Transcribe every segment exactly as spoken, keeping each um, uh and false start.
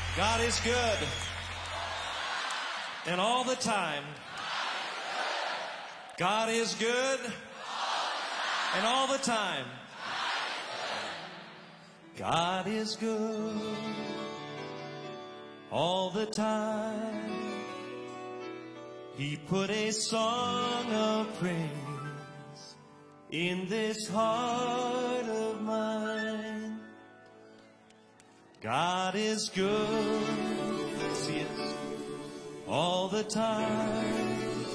God is good. And all the time. God is good. And all the time. God is good. All the time. He put a song of praise in this heart of mine. God is good. Yes, He is. All the time.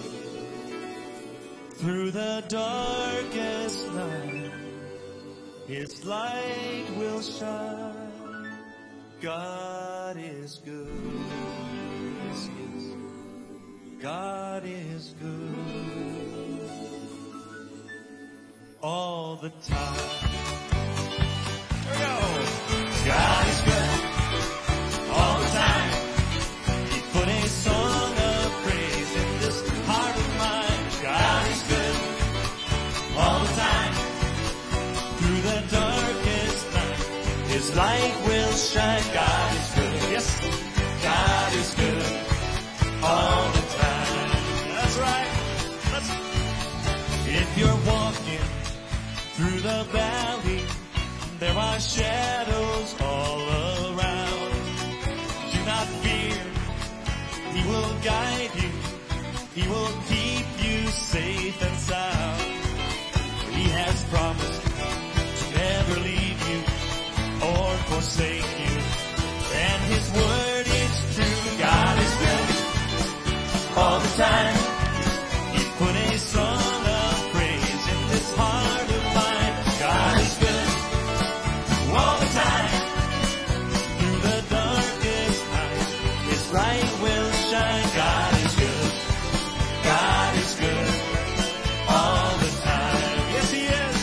Through the darkest night, His light will shine. God is good. Yes, He is. God is good. All the time. Here we go. God is good. All the time. He put a song of praise in this heart of mine. God is good. All the time. Through the darkest night, His light will shine. God is good. Yes, God is good. All the time. That's right. That's if you're walking through the valley, there are shadows all around. Do not fear. He will guide you. He will keep you safe and sound. He has promised to never leave you or forsake you. And His word is true. God is good all the time. He put a song of praise in this heart of mine. God is good all the time. Through the darkest night, His light will shine. God is good. God is good all the time. Yes, He is.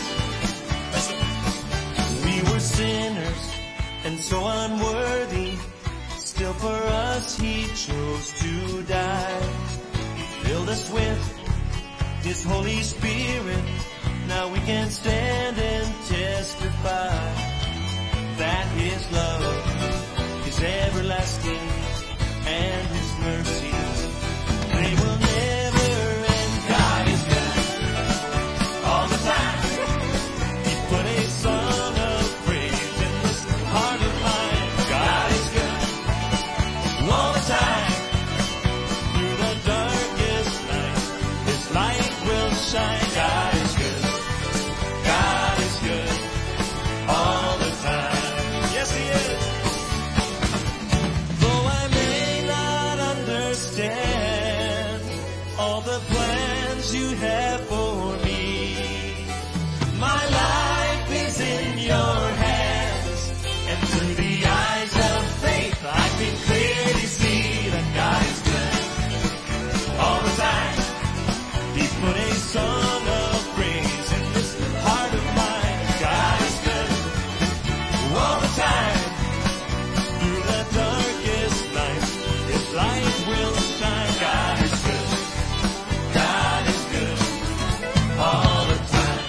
Listen. We were sinners and so unworthy. Still for us He chose to die. He filled us with His Holy Spirit. Now we can stand and testify that His love is everlasting and His mercies, they will never end. God is good all the time. He put a song of praise in this heart of mine. God is good all the time. Through the darkest night, His light will shine. God is good. God is good all the time. Yes, He is. Though I may not understand all the plans You have for me, my life is in Your hands, and through the eyes of faith I can clearly see that God is good all the time. He's put a song of praise in this heart of mine. God is good all the time. Through the darkest night, His light will shine. God is good. God is good all the time.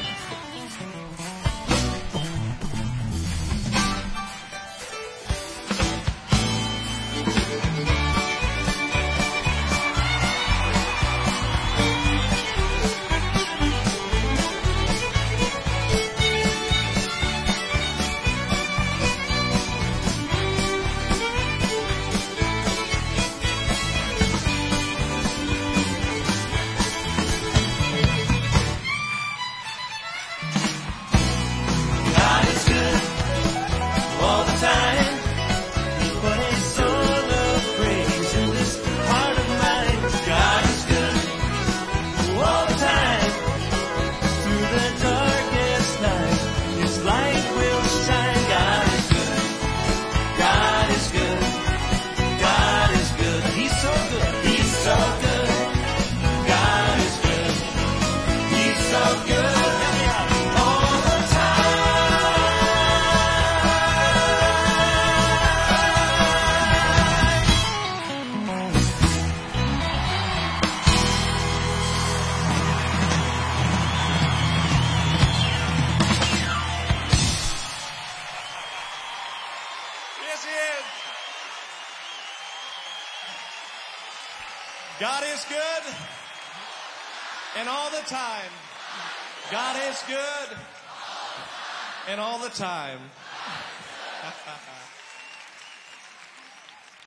God is good all the time. He put a song of praise in this heart of mine. God is good all the time. Through the darkest night, His light will shine. God is good. God is good. God is good. He's so good. He's so good. God is good. He's so good. All the time. Yes, He is. God is good. And all the time. God is good. And all the time.